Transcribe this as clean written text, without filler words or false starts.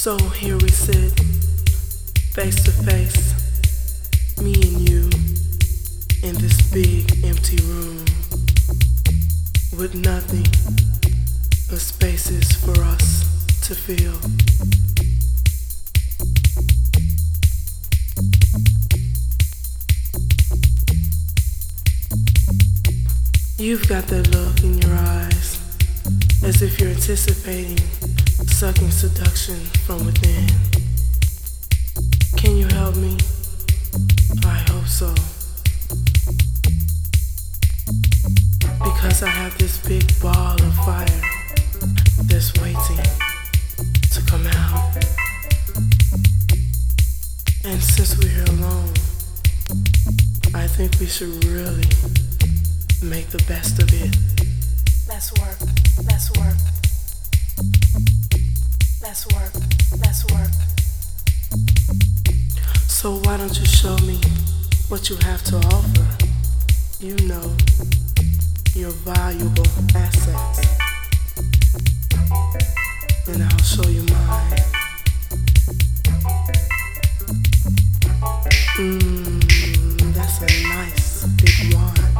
So here we sit, face to face, me and you, in this big empty room, with nothing but spaces for us to fill. You've got that look in your eyes, as if you're anticipating sucking seduction from within. Can you help me? I hope so. Because I have this big ball of fire that's waiting to come out. And since we're here alone, I think we should really make the best of it. Let's work, let's work. Let's work, let's work. So why don't you show me what you have to offer? You know, your valuable assets. And I'll show you mine.